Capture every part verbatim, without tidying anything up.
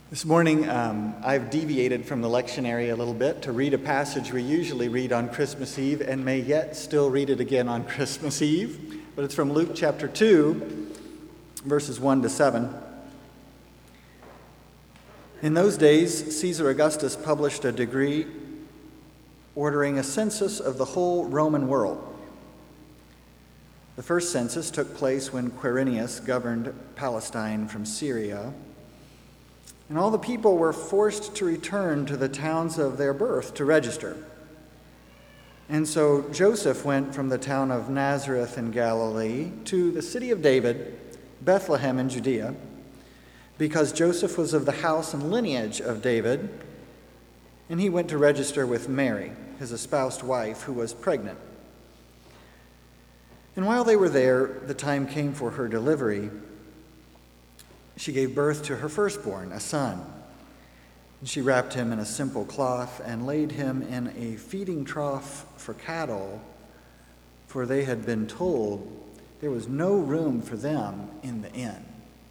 This morning, um, I've deviated from the lectionary a little bit to read a passage we usually read on Christmas Eve and may yet still read it again on Christmas Eve. But it's from Luke chapter two, verses one to seven. In those days, Caesar Augustus published a decree ordering a census of the whole Roman world. The first census took place when Quirinius governed Palestine from Syria. And all the people were forced to return to the towns of their birth to register. And so Joseph went from the town of Nazareth in Galilee to the city of David, Bethlehem in Judea, because Joseph was of the house and lineage of David, and he went to register with Mary, his espoused wife, who was pregnant. And while they were there, the time came for her delivery. She gave birth to her firstborn, a son. And she wrapped him in a simple cloth and laid him in a feeding trough for cattle, for they had been told there was no room for them in the inn.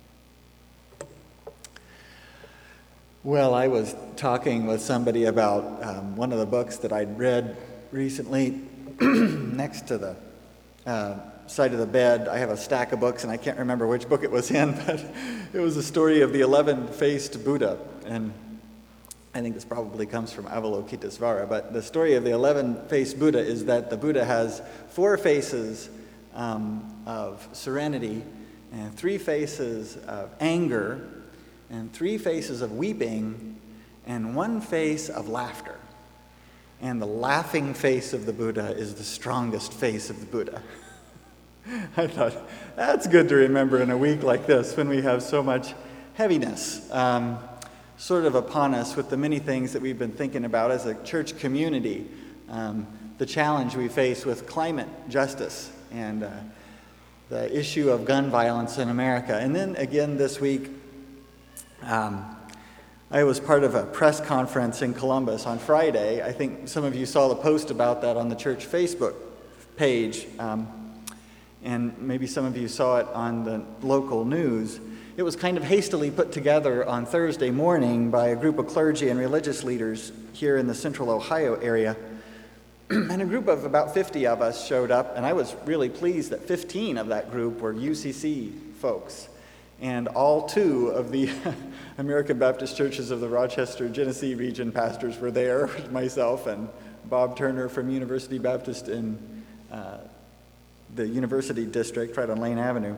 Well, I was talking with somebody about um, one of the books that I'd read recently next to the uh, side of the bed. I have a stack of books, and I can't remember which book it was in, but it was the story of the eleven-faced Buddha. And I think this probably comes from Avalokitesvara, but the story of the eleven-faced Buddha is that the Buddha has four faces um, of serenity, and three faces of anger, and three faces of weeping, and one face of laughter. And the laughing face of the Buddha is the strongest face of the Buddha. I thought, that's good to remember in a week like this when we have so much heaviness um, sort of upon us with the many things that we've been thinking about as a church community, um, the challenge we face with climate justice and uh, the issue of gun violence in America. And then again this week, um, I was part of a press conference in Columbus on Friday. I think some of you saw the post about that on the church Facebook page. Um, and maybe some of you saw it on the local news. It was kind of hastily put together on Thursday morning by a group of clergy and religious leaders here in the central Ohio area. And a group of about fifty of us showed up, and I was really pleased that fifteen of that group were U C C folks. And all two of the American Baptist Churches of the Rochester, Genesee region pastors were there, myself and Bob Turner from University Baptist in uh, the University District, right on Lane Avenue.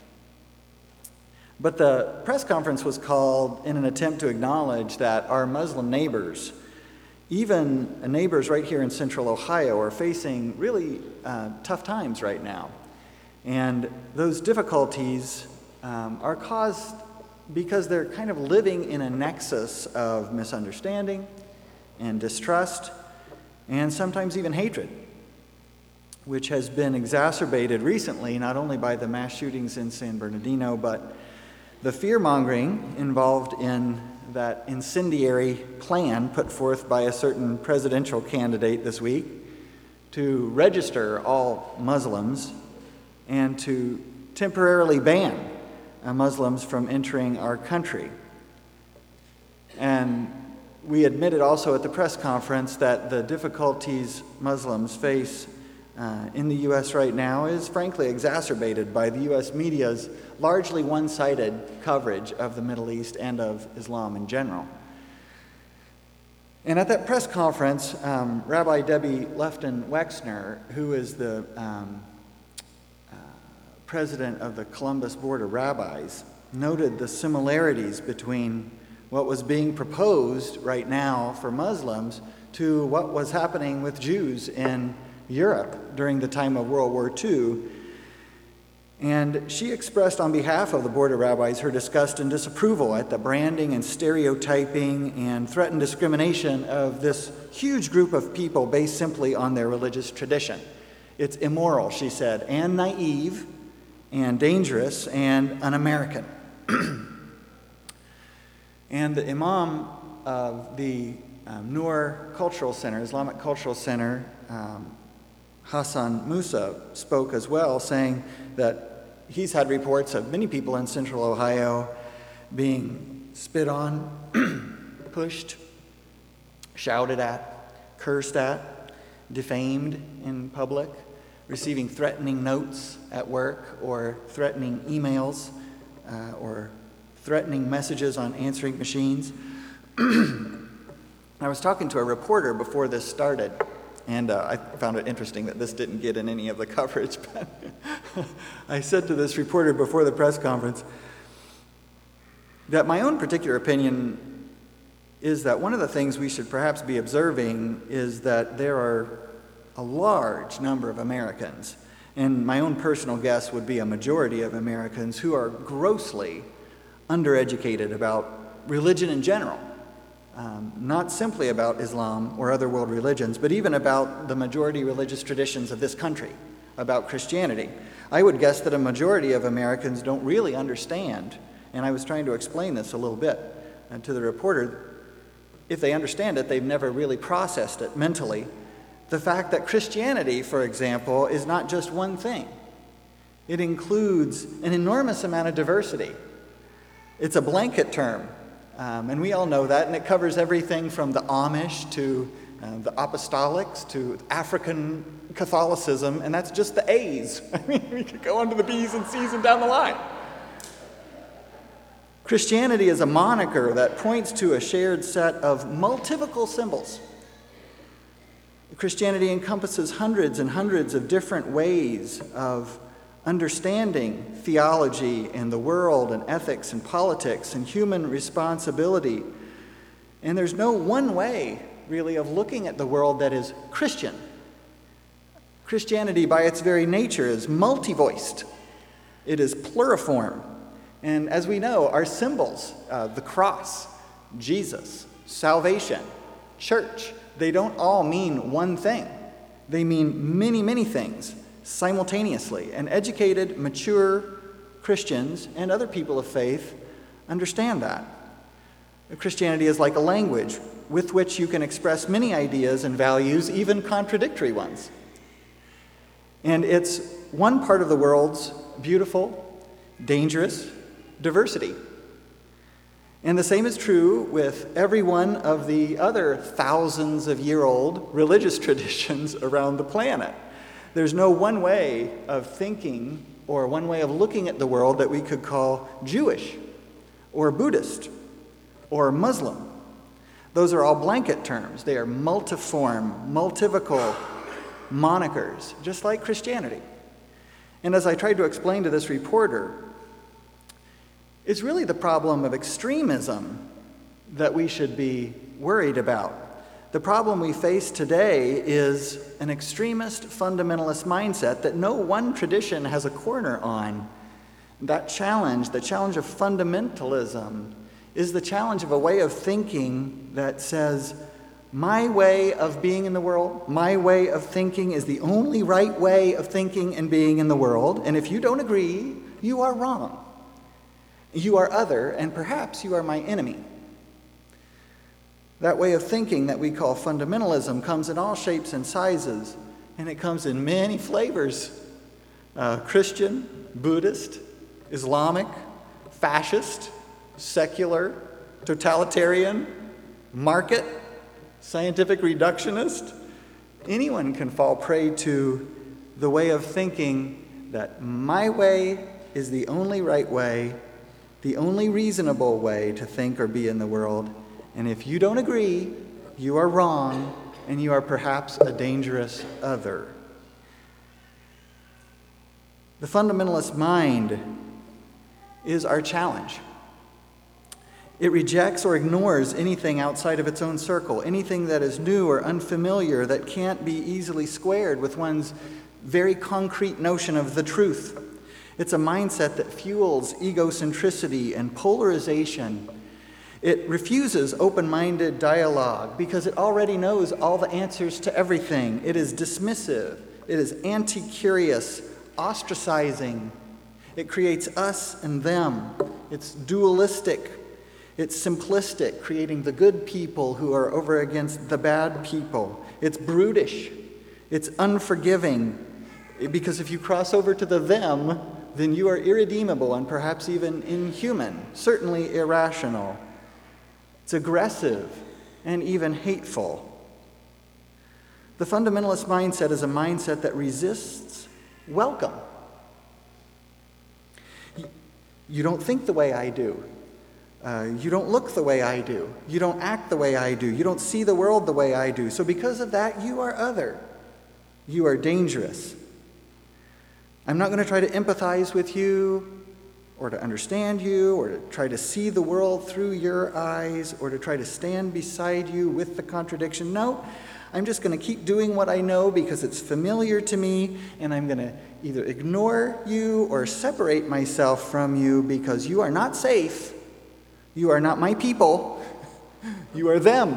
But the press conference was called in an attempt to acknowledge that our Muslim neighbors, even neighbors right here in central Ohio, are facing really uh, tough times right now. And those difficulties um, are caused because they're kind of living in a nexus of misunderstanding and distrust and sometimes even hatred, which has been exacerbated recently not only by the mass shootings in San Bernardino, but the fear-mongering involved in that incendiary plan put forth by a certain presidential candidate this week to register all Muslims and to temporarily ban uh, Muslims from entering our country. And we admitted also at the press conference that the difficulties Muslims face Uh, in the U S right now is frankly exacerbated by the U S media's largely one-sided coverage of the Middle East and of Islam in general. And at that press conference, um, Rabbi Debbie Lefton Wexner, who is the um, uh, president of the Columbus Board of Rabbis, noted the similarities between what was being proposed right now for Muslims to what was happening with Jews in Europe during the time of World War Two. And she expressed on behalf of the Board of Rabbis her disgust and disapproval at the branding and stereotyping and threatened discrimination of this huge group of people based simply on their religious tradition. It's immoral, she said, and naive and dangerous and un-American. And the imam of the um, Noor Cultural Center, Islamic Cultural Center, um, Hassan Musa, spoke as well, saying that he's had reports of many people in central Ohio being spit on, pushed, shouted at, cursed at, defamed in public, receiving threatening notes at work or threatening emails uh, or threatening messages on answering machines. I was talking to a reporter before this started, and uh, I found it interesting that this didn't get in any of the coverage, but I said to this reporter before the press conference that my own particular opinion is that one of the things we should perhaps be observing is that there are a large number of Americans, and my own personal guess would be a majority of Americans, who are grossly undereducated about religion in general. Um, not simply about Islam or other world religions, but even about the majority religious traditions of this country, about Christianity. I would guess that a majority of Americans don't really understand, and I was trying to explain this a little bit uh, to the reporter. If they understand it, they've never really processed it mentally. The fact that Christianity, for example, is not just one thing. It includes an enormous amount of diversity. It's a blanket term. Um, and we all know that, and it covers everything from the Amish to uh, the Apostolics to African Catholicism, and that's just the A's. I mean, we could go on to the B's and C's and down the line. Christianity is a moniker that points to a shared set of multivocal symbols. Christianity encompasses hundreds and hundreds of different ways of understanding theology and the world and ethics and politics and human responsibility. And there's no one way, really, of looking at the world that is Christian. Christianity, by its very nature, is multi-voiced. It is pluriform. And as we know, our symbols, uh, the cross, Jesus, salvation, church, they don't all mean one thing. They mean many, many things simultaneously. And educated, mature Christians and other people of faith understand that. Christianity is like a language with which you can express many ideas and values, even contradictory ones. And it's one part of the world's beautiful, dangerous diversity. And the same is true with every one of the other thousands of year old religious traditions around the planet. There's no one way of thinking or one way of looking at the world that we could call Jewish or Buddhist or Muslim. Those are all blanket terms. They are multiform, multivocal monikers, just like Christianity. And as I tried to explain to this reporter, it's really the problem of extremism that we should be worried about. The problem we face today is an extremist fundamentalist mindset that no one tradition has a corner on. That challenge, the challenge of fundamentalism, is the challenge of a way of thinking that says, my way of being in the world, my way of thinking is the only right way of thinking and being in the world, and if you don't agree, you are wrong. You are other, and perhaps you are my enemy. That way of thinking that we call fundamentalism comes in all shapes and sizes, and it comes in many flavors. Uh, Christian, Buddhist, Islamic, fascist, secular, totalitarian, market, scientific reductionist. Anyone can fall prey to the way of thinking that my way is the only right way, the only reasonable way to think or be in the world. And if you don't agree, you are wrong, and you are perhaps a dangerous other. The fundamentalist mind is our challenge. It rejects or ignores anything outside of its own circle, anything that is new or unfamiliar that can't be easily squared with one's very concrete notion of the truth. It's a mindset that fuels egocentricity and polarization. It refuses open-minded dialogue because it already knows all the answers to everything. It is dismissive. It is anti-curious, ostracizing. It creates us and them. It's dualistic. It's simplistic, creating the good people who are over against the bad people. It's brutish. It's unforgiving. Because if you cross over to the them, then you are irredeemable and perhaps even inhuman, certainly irrational. It's aggressive and even hateful. The fundamentalist mindset is a mindset that resists welcome. You don't think the way I do. Uh, you don't look the way I do. You don't act the way I do. You don't see the world the way I do. So because of that, you are other. You are dangerous. I'm not going to try to empathize with you or to understand you or to try to see the world through your eyes or to try to stand beside you with the contradiction. No, I'm just going to keep doing what I know because it's familiar to me, and I'm going to either ignore you or separate myself from you because you are not safe. You are not my people. You are them.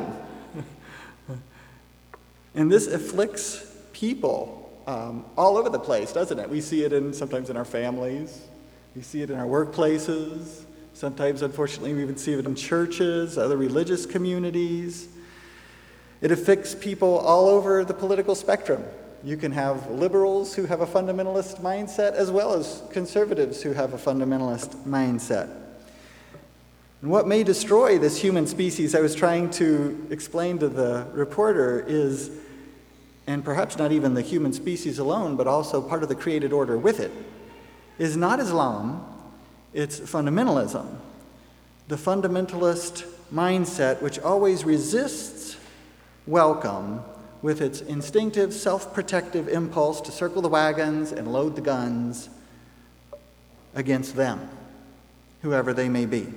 And this afflicts people um, all over the place, doesn't it? We see it in sometimes in our families. We see it in our workplaces. Sometimes, unfortunately, we even see it in churches, other religious communities. It affects people all over the political spectrum. You can have liberals who have a fundamentalist mindset as well as conservatives who have a fundamentalist mindset. And what may destroy this human species, I was trying to explain to the reporter, is, and perhaps not even the human species alone, but also part of the created order with it, is not Islam, it's fundamentalism. The fundamentalist mindset, which always resists welcome with its instinctive, self-protective impulse to circle the wagons and load the guns against them, whoever they may be.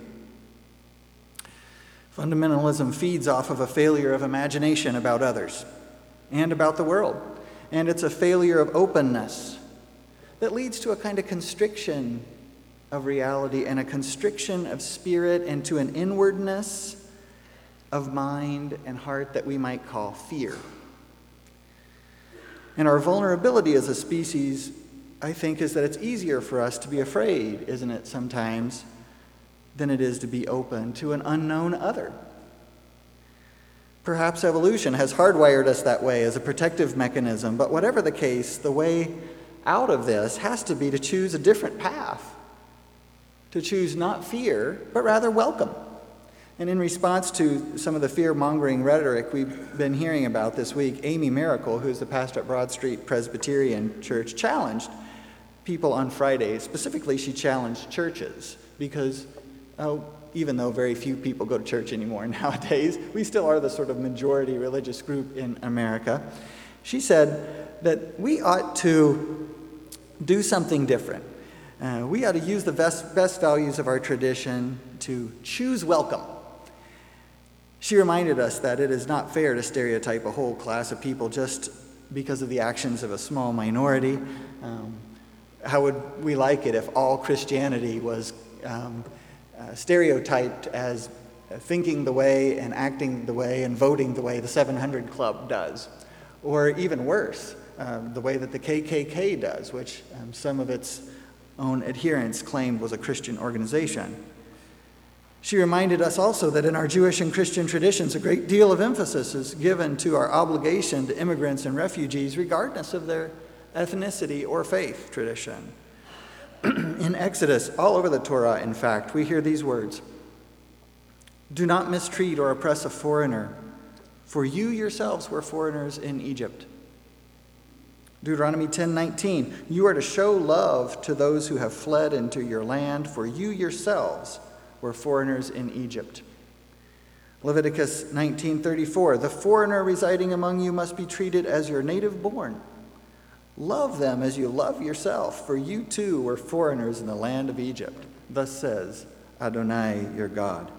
Fundamentalism feeds off of a failure of imagination about others and about the world, and it's a failure of openness that leads to a kind of constriction of reality and a constriction of spirit and to an inwardness of mind and heart that we might call fear. And our vulnerability as a species, I think, is that it's easier for us to be afraid, isn't it, sometimes, than it is to be open to an unknown other. Perhaps evolution has hardwired us that way as a protective mechanism, but whatever the case, the way out of this has to be to choose a different path, to choose not fear, but rather welcome. And in response to some of the fear-mongering rhetoric we've been hearing about this week, Amy Miracle, who's the pastor at Broad Street Presbyterian Church, challenged people on Friday. Specifically, she challenged churches because, oh, even though very few people go to church anymore nowadays, we still are the sort of majority religious group in America. She said that we ought to do something different. Uh, we ought to use the best, best values of our tradition to choose welcome. She reminded us that it is not fair to stereotype a whole class of people just because of the actions of a small minority. Um, how would we like it if all Christianity was um, uh, stereotyped as thinking the way and acting the way and voting the way the seven hundred Club does? Or even worse, um, the way that the K K K does, which um, some of its own adherents claimed was a Christian organization. She reminded us also that in our Jewish and Christian traditions, a great deal of emphasis is given to our obligation to immigrants and refugees, regardless of their ethnicity or faith tradition. In Exodus, all over the Torah, in fact, we hear these words: "Do not mistreat or oppress a foreigner, for you yourselves were foreigners in Egypt." Deuteronomy ten nineteen, "You are to show love to those who have fled into your land, for you yourselves were foreigners in Egypt." Leviticus nineteen thirty-four, "The foreigner residing among you must be treated as your native born. Love them as you love yourself, for you too were foreigners in the land of Egypt. Thus says Adonai your God."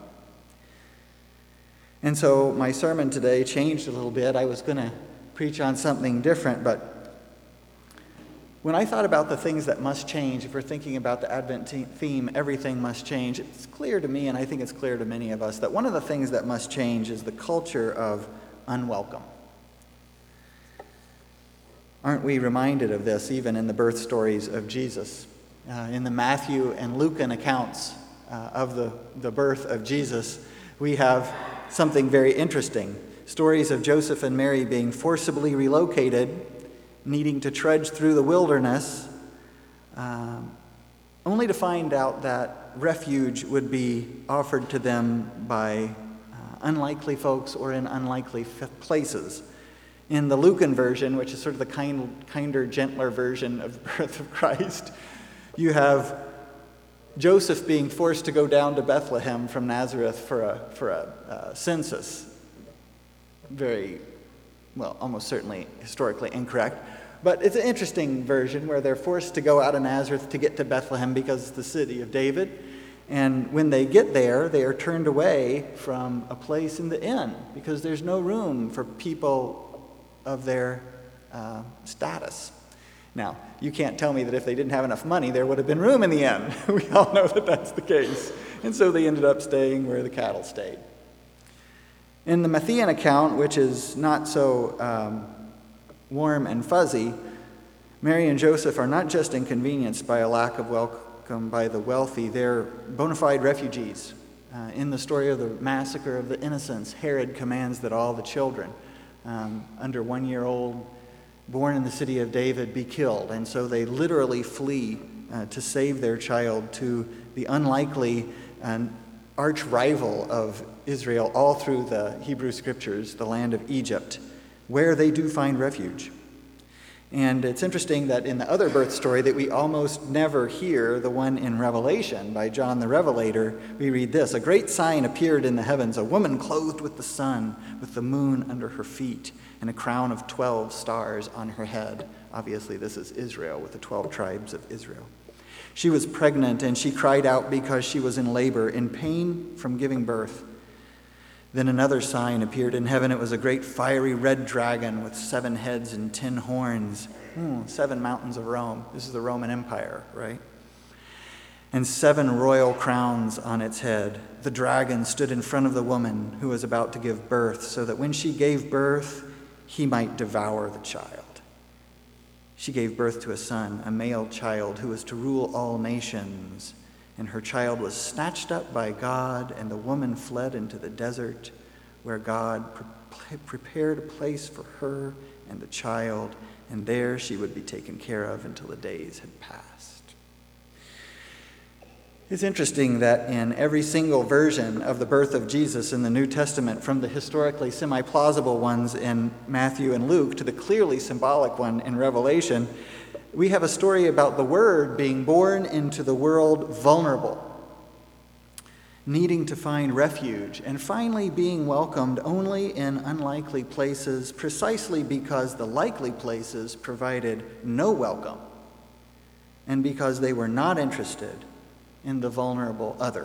And so my sermon today changed a little bit. I was going to preach on something different, but when I thought about the things that must change, if we're thinking about the Advent theme, everything must change, it's clear to me, and I think it's clear to many of us, that one of the things that must change is the culture of unwelcome. Aren't we reminded of this even in the birth stories of Jesus? Uh, in the Matthew and Lucan accounts uh, of the, the birth of Jesus, we have something very interesting. Stories of Joseph and Mary being forcibly relocated, needing to trudge through the wilderness, um, only to find out that refuge would be offered to them by uh, unlikely folks or in unlikely f- places. In the Lucan version, which is sort of the kind, kinder, gentler version of the birth of Christ, you have Joseph being forced to go down to Bethlehem from Nazareth for a, for a uh, census. Very, well, almost certainly historically incorrect. But it's an interesting version where they're forced to go out of Nazareth to get to Bethlehem because it's the city of David. And when they get there, they are turned away from a place in the inn because there's no room for people of their uh, status. Now, you can't tell me that if they didn't have enough money, there would have been room in the inn. We all know that that's the case. And so they ended up staying where the cattle stayed. In the Matthean account, which is not so um, warm and fuzzy, Mary and Joseph are not just inconvenienced by a lack of welcome by the wealthy, they're bona fide refugees. Uh, in the story of the massacre of the innocents, Herod commands that all the children um, under one year old born in the city of David be killed. And so they literally flee uh, to save their child to the unlikely and arch rival of Israel all through the Hebrew scriptures, the land of Egypt, where they do find refuge. And it's interesting that in the other birth story that we almost never hear, the one in Revelation by John the Revelator, we read this: "A great sign appeared in the heavens, a woman clothed with the sun, with the moon under her feet, and a crown of twelve stars on her head." Obviously, this is Israel with the twelve tribes of Israel. "She was pregnant, and she cried out because she was in labor, in pain from giving birth. Then another sign appeared in heaven. It was a great fiery red dragon with seven heads and ten horns." Hmm, seven mountains of Rome. This is the Roman Empire, right? "And seven royal crowns on its head. The dragon stood in front of the woman who was about to give birth, so that when she gave birth, he might devour the child. She gave birth to a son, a male child, who was to rule all nations. And her child was snatched up by God, and the woman fled into the desert, where God pre- prepared a place for her and the child, and there she would be taken care of until the days had passed." It's interesting that in every single version of the birth of Jesus in the New Testament, from the historically semi-plausible ones in Matthew and Luke to the clearly symbolic one in Revelation, we have a story about the Word being born into the world vulnerable, needing to find refuge, and finally being welcomed only in unlikely places, precisely because the likely places provided no welcome, and because they were not interested in the vulnerable other.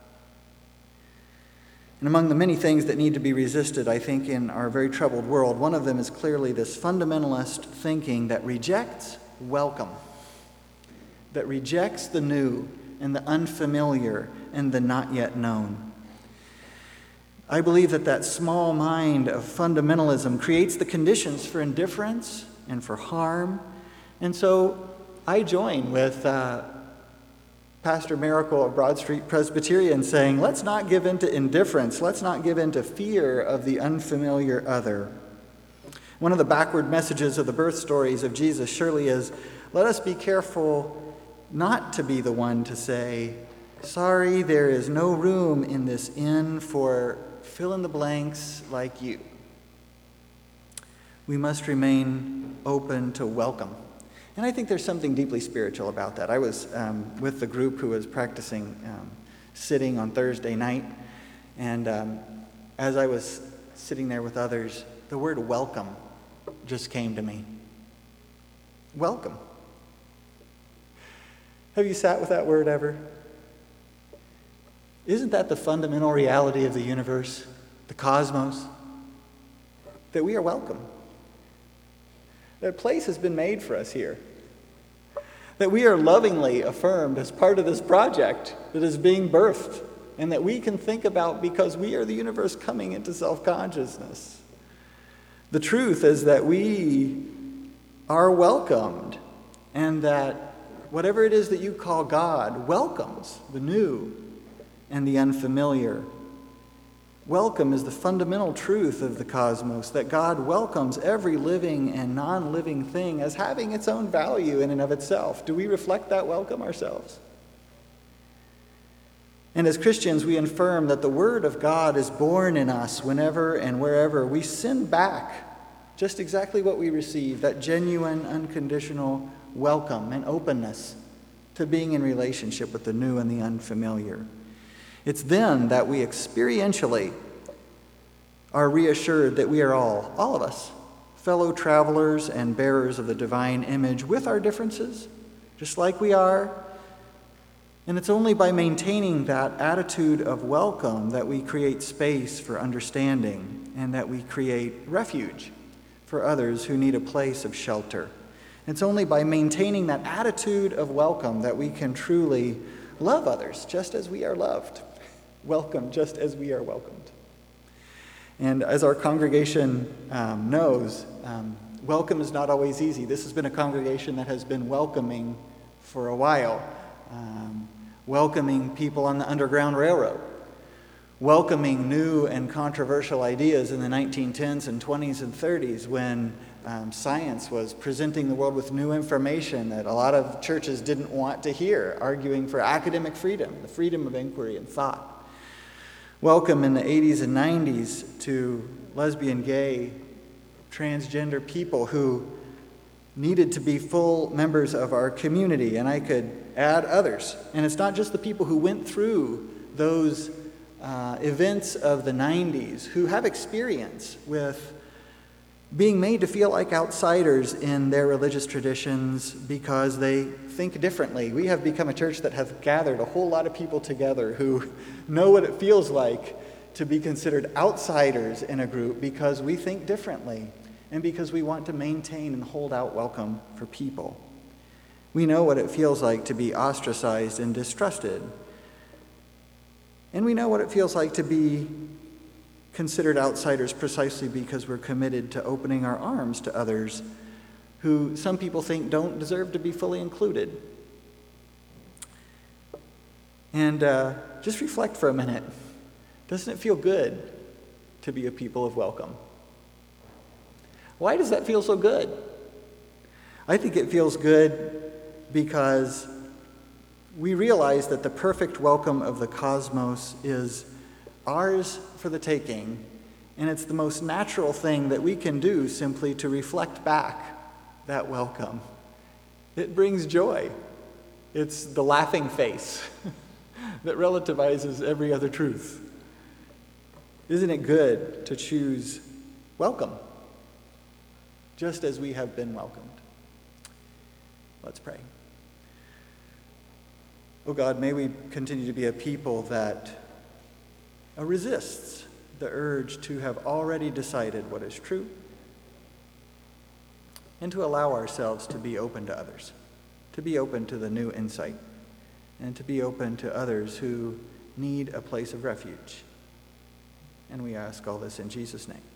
And among the many things that need to be resisted, I think, in our very troubled world, one of them is clearly this fundamentalist thinking that rejects welcome, that rejects the new and the unfamiliar and the not yet known. I believe that that small mind of fundamentalism creates the conditions for indifference and for harm. And so I join with uh, Pastor Miracle of Broad Street Presbyterian saying, let's not give in to indifference. Let's not give in to fear of the unfamiliar other. One of the backward messages of the birth stories of Jesus surely is, let us be careful not to be the one to say, sorry, there is no room in this inn for fill in the blanks like you. We must remain open to welcome. And I think there's something deeply spiritual about that. I was um, with the group who was practicing um, sitting on Thursday night, and um, as I was sitting there with others, the word welcome just came to me. Welcome. Have you sat with that word ever? Isn't that the fundamental reality of the universe, the cosmos? That we are welcome. That a place has been made for us here. That we are lovingly affirmed as part of this project that is being birthed, and that we can think about because we are the universe coming into self-consciousness. The truth is that we are welcomed, and that whatever it is that you call God welcomes the new and the unfamiliar. Welcome is the fundamental truth of the cosmos, that God welcomes every living and non-living thing as having its own value in and of itself. Do we reflect that welcome ourselves? And as Christians, we affirm that the Word of God is born in us whenever and wherever we send back just exactly what we receive, that genuine, unconditional welcome and openness to being in relationship with the new and the unfamiliar. It's then that we experientially are reassured that we are all, all of us, fellow travelers and bearers of the divine image with our differences, just like we are. And it's only by maintaining that attitude of welcome that we create space for understanding and that we create refuge for others who need a place of shelter. It's only by maintaining that attitude of welcome that we can truly love others just as we are loved, welcome just as we are welcomed. And as our congregation um, knows, um, welcome is not always easy. This has been a congregation that has been welcoming for a while, um, welcoming people on the Underground Railroad, welcoming new and controversial ideas in the nineteen tens and twenties and thirties when um, science was presenting the world with new information that a lot of churches didn't want to hear, arguing for academic freedom, the freedom of inquiry and thought. Welcome in the eighties and nineties to lesbian, gay, transgender people who needed to be full members of our community, and I could add others. And it's not just the people who went through those uh, events of the nineties who have experience with being made to feel like outsiders in their religious traditions because they think differently. We have become a church that has gathered a whole lot of people together who know what it feels like to be considered outsiders in a group because we think differently and because we want to maintain and hold out welcome for people. We know what it feels like to be ostracized and distrusted. And we know what it feels like to be considered outsiders precisely because we're committed to opening our arms to others who some people think don't deserve to be fully included. And uh, just reflect for a minute. Doesn't it feel good to be a people of welcome? Why does that feel so good? I think it feels good because we realize that the perfect welcome of the cosmos is ours for the taking, and it's the most natural thing that we can do simply to reflect back that welcome. It brings joy. It's the laughing face that relativizes every other truth. Isn't it good to choose welcome, just as we have been welcomed? Let's pray. Oh God, may we continue to be a people that uh, resists the urge to have already decided what is true and to allow ourselves to be open to others, to be open to the new insight, and to be open to others who need a place of refuge. And we ask all this in Jesus' name.